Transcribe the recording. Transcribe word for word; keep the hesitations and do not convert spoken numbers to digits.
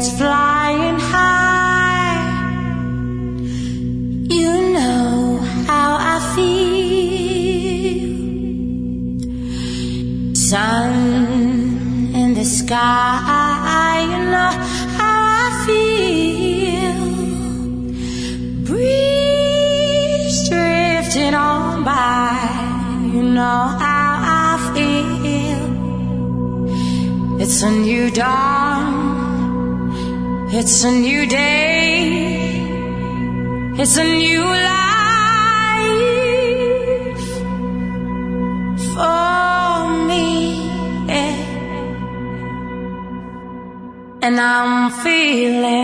birds flying high. You know how I feel. Sun in the sky, you know how I feel. Breeze drifting on by, you know how I feel. It's a new dawn, it's a new day, it's a new life for me, yeah. And I'm feeling